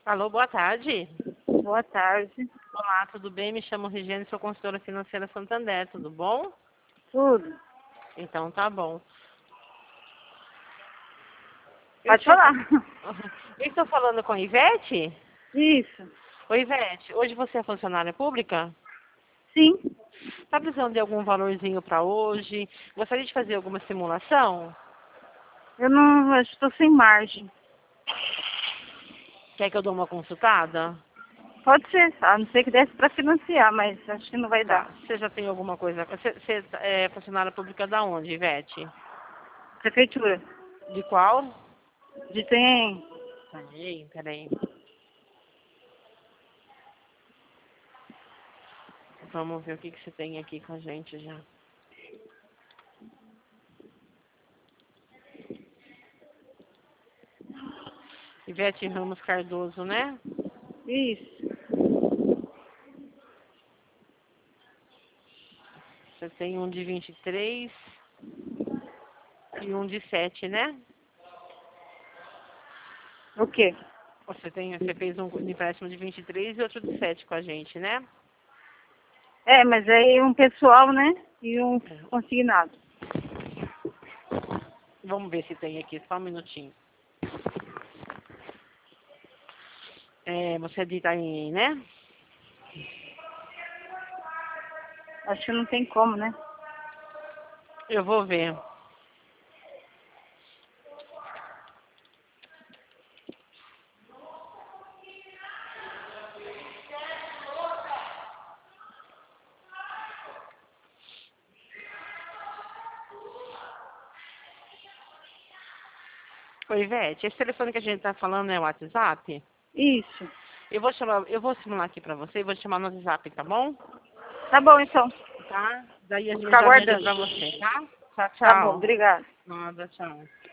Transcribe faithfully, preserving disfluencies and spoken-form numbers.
Alô, boa tarde. Boa tarde. Olá, tudo bem? Me chamo Regiane, sou consultora financeira Santander, tudo bom? Tudo. Então tá bom. Eu Pode estou, falar. eu estou falando com a Ivete? Isso. Oi, Ivete, hoje você é funcionária pública? Sim. Está precisando de algum valorzinho para hoje? Gostaria de fazer alguma simulação? Eu não. Eu estou sem margem. Quer que eu dê uma consultada? Pode ser, a não ser que desse para financiar, mas acho que não vai Tá. dar. Você já tem alguma coisa? Você, você é funcionária pública da onde, Ivete? Prefeitura. De qual? De tem. Peraí, peraí. Vamos ver o que, que você tem aqui com a gente já. Ivete Ramos Cardoso, né? Isso. Você tem um de vinte e três e um de sete, né? O quê? Você, tem, você fez um empréstimo de vinte e três e outro de sete com a gente, né? É, mas aí um pessoal, né? E um consignado. Vamos ver se tem aqui, só um minutinho. É, você é de Itaim, né? Acho que não tem como, né? Eu vou ver. Oi, Ivete, esse telefone que a gente tá falando é o WhatsApp? Isso. Eu vou chamar, eu vou simular aqui pra você e vou te chamar no WhatsApp, tá bom? Tá bom, então. Tá? Daí a Vou gente ficar já arranja aguardando. pra você, tá? Tchau, Tá bom, tchau. obrigada. Nada, tchau.